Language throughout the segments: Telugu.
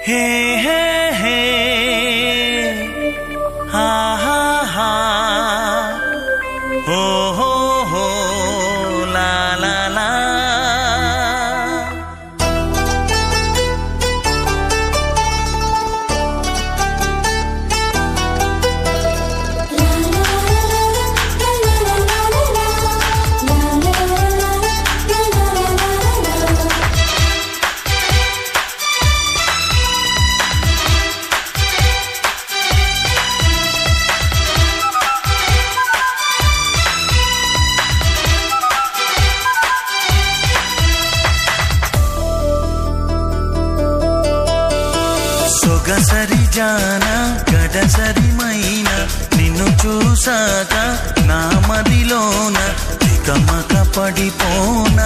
హే హే హే హా హా హా హో హో హో లా లా లా సొగసరి జానా గడసరి మైనా నిన్ను చూసాక నా మదిలోన తికమక పడిపోనా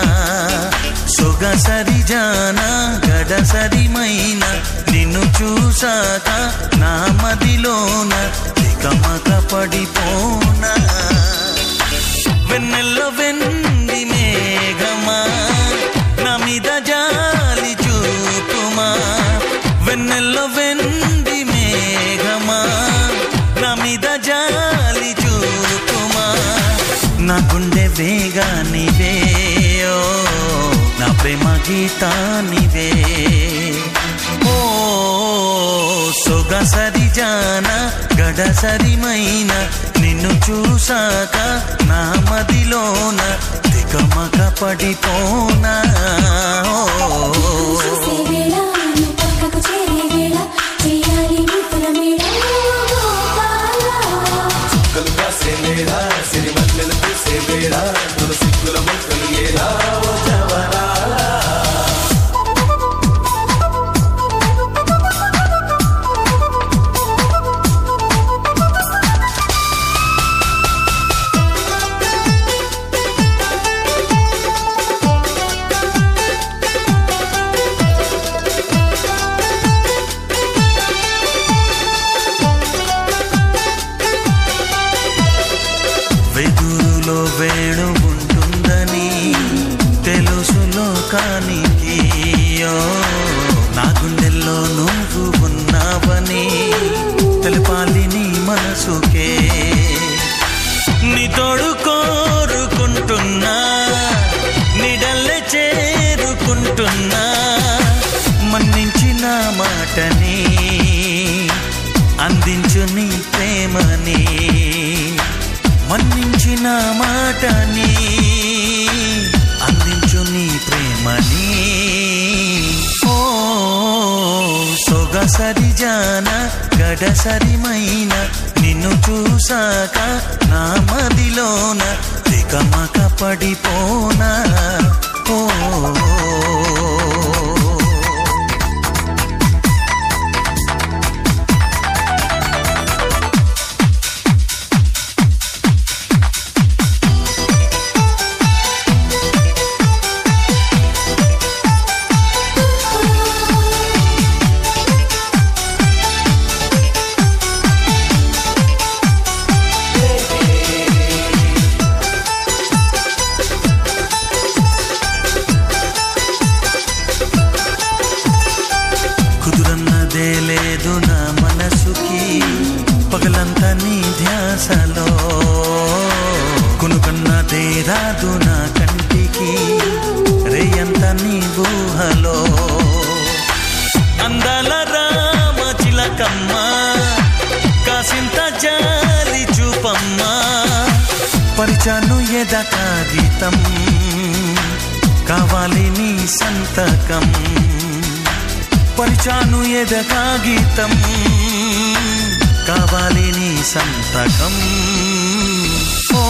సొగసరి జానా గడసరి మైనా నిన్ను చూసాక నా మదిలోన తికమక పడిపోనా వెన్నెల్లో వెండి మేఘమా నా మీద జాలి చూపుమా వెన్నెల్లో వెండి మేఘమా నా మీద జాలి చూపుమా నా గుండె వేగానివే ఓ నా ప్రేమ గీతానివే ఓ సొగసరి జానా గడసరి మైనా నిన్ను చూసాక నా మదిలోన తికమక పడిపోనా వెదురులో వేణు ఉంటుందని తెలుసు లోకానికి నా గుండెల్లో నువ్వు ఉన్నావని తెలిపాలి నీ మనసుకే నీ తోడు కోరుకుంటున్నా నిడల్లే చేరుకుంటున్నా మన్నించిన మాటని అందించు నీ ప్రేమని మన్నించిన మాటని అందించు నీ ప్రేమని ఓ సొగసరి జానా గడసరి మైనా నిన్ను చూసాక నా మదిలోన తికమక పడిపోనా ఓ కుదురన్నదే లేదు నా మనసుకి పగలంతా నీ ధ్యాసలో కునుకన్నదే రాదు నా కంటికి రేయంత నీ ఊహలో అందాల రామ చిలకమ్మ కాసింత జాలి చూపమ్మా పరిచాను ఎద కాగితం కావాలి నీ సంతకం పరిచాను ఎద కాగితం కావాలి నీ సంతకం ఓ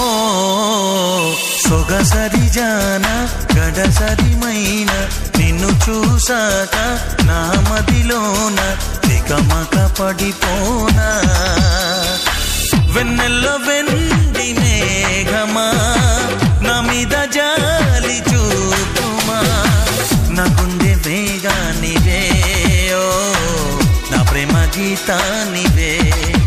సొగసరి జానా గడసరి మైనా నిన్ను చూసాక నా మదిలోన తికమక పడిపోనా వెన్నెల్లో వెండి మేఘమా నా మీద జాలి చూపుమా నా గుండె వేగానివే ఓ నా ప్రేమ గీతానివే